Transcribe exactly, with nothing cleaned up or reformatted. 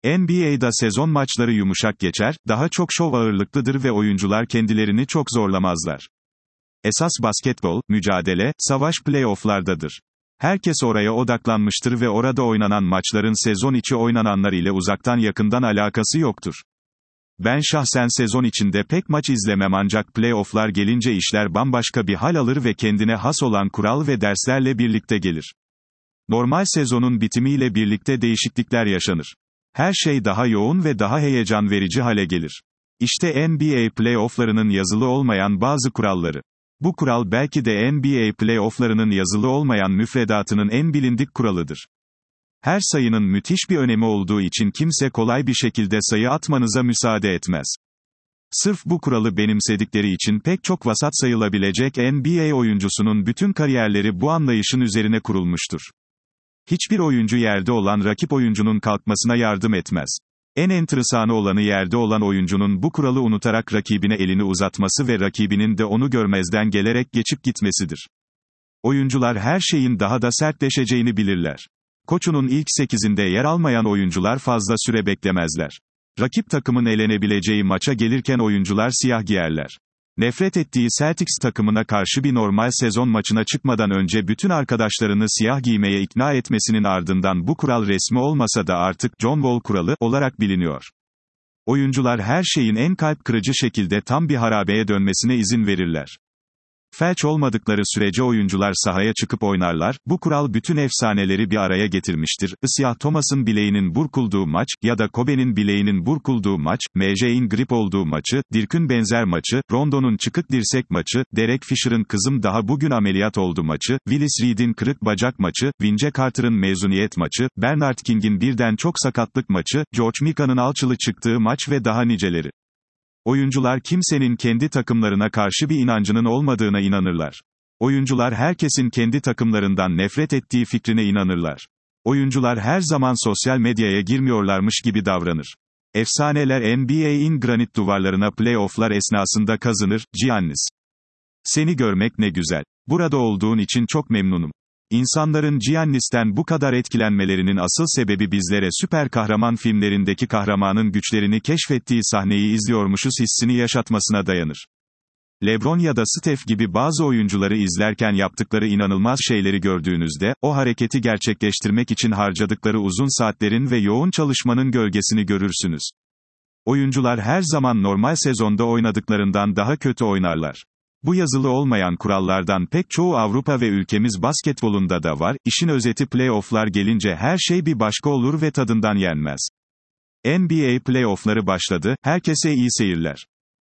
N B A'da sezon maçları yumuşak geçer, daha çok şov ağırlıklıdır ve oyuncular kendilerini çok zorlamazlar. Esas basketbol, mücadele, savaş playoff'lardadır. Herkes oraya odaklanmıştır ve orada oynanan maçların sezon içi oynananlar ile uzaktan yakından alakası yoktur. Ben şahsen sezon içinde pek maç izlemem ancak playoff'lar gelince işler bambaşka bir hal alır ve kendine has olan kural ve derslerle birlikte gelir. Normal sezonun bitimiyle birlikte değişiklikler yaşanır. Her şey daha yoğun ve daha heyecan verici hale gelir. İşte N B A playoff'larının yazılı olmayan bazı kuralları. Bu kural belki de N B A playoff'larının yazılı olmayan müfredatının en bilindik kuralıdır. Her sayının müthiş bir önemi olduğu için kimse kolay bir şekilde sayı atmanıza müsaade etmez. Sırf bu kuralı benimsedikleri için pek çok vasat sayılabilecek N B A oyuncusunun bütün kariyerleri bu anlayışın üzerine kurulmuştur. Hiçbir oyuncu yerde olan rakip oyuncunun kalkmasına yardım etmez. En enteresanı olanı yerde olan oyuncunun bu kuralı unutarak rakibine elini uzatması ve rakibinin de onu görmezden gelerek geçip gitmesidir. Oyuncular her şeyin daha da sertleşeceğini bilirler. Koçunun ilk sekizinde yer almayan oyuncular fazla süre beklemezler. Rakip takımın elenebileceği maça gelirken oyuncular siyah giyerler. Nefret ettiği Celtics takımına karşı bir normal sezon maçına çıkmadan önce bütün arkadaşlarını siyah giymeye ikna etmesinin ardından bu kural resmi olmasa da artık John Wall kuralı olarak biliniyor. Oyuncular her şeyin en kalp kırıcı şekilde tam bir harabeye dönmesine izin verirler. Felç olmadıkları sürece oyuncular sahaya çıkıp oynarlar, bu kural bütün efsaneleri bir araya getirmiştir. Isaiah Thomas'ın bileğinin burkulduğu maç, ya da Kobe'nin bileğinin burkulduğu maç, M J'in grip olduğu maçı, Dirk'ün benzer maçı, Rondo'nun çıkık dirsek maçı, Derek Fisher'ın kızım daha bugün ameliyat oldu maçı, Willis Reed'in kırık bacak maçı, Vince Carter'ın mezuniyet maçı, Bernard King'in birden çok sakatlık maçı, George Mika'nın alçılı çıktığı maç ve daha niceleri. Oyuncular kimsenin kendi takımlarına karşı bir inancının olmadığına inanırlar. Oyuncular herkesin kendi takımlarından nefret ettiği fikrine inanırlar. Oyuncular her zaman sosyal medyaya girmiyorlarmış gibi davranır. Efsaneler N B A'in granit duvarlarına playoff'lar esnasında kazınır. Giannis. Seni görmek ne güzel. Burada olduğun için çok memnunum. İnsanların Giannis'ten bu kadar etkilenmelerinin asıl sebebi bizlere süper kahraman filmlerindeki kahramanın güçlerini keşfettiği sahneyi izliyormuşuz hissini yaşatmasına dayanır. LeBron ya da Steph gibi bazı oyuncuları izlerken yaptıkları inanılmaz şeyleri gördüğünüzde, o hareketi gerçekleştirmek için harcadıkları uzun saatlerin ve yoğun çalışmanın gölgesini görürsünüz. Oyuncular her zaman normal sezonda oynadıklarından daha kötü oynarlar. Bu yazılı olmayan kurallardan pek çoğu Avrupa ve ülkemiz basketbolunda da var, işin özeti playoff'lar gelince her şey bir başka olur ve tadından yenmez. N B A playoff'ları başladı, herkese iyi seyirler.